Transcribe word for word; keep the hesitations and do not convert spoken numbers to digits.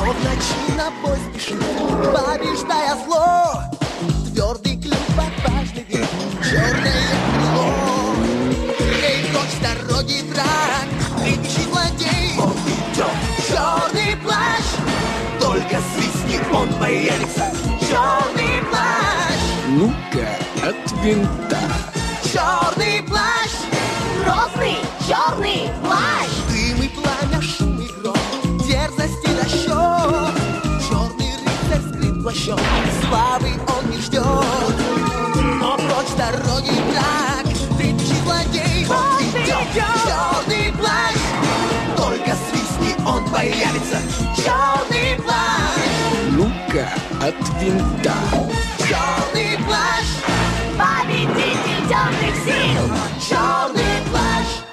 в ночи на бой спешит, побеждая зло. Твердый клюв, отважный век, черное крыло. Эй, прочь с дороги, враг, кричит злодей. Он идет, черный плащ, только свистни, он появится. Черный плащ, Ну-ка, от винта. черный плащ, Грозный черный плащ. дым и пламя, шум и гром, дерзость и расчет. Черный рыцарь скрыт плащом, славы он не ждет. Но прочь с дороги враг, трепещи злодей. Он идет, черный плащ, только свистни, он появится. Черный плащ, Ну-ка, от винта. черный плащ, Победитель темных сил.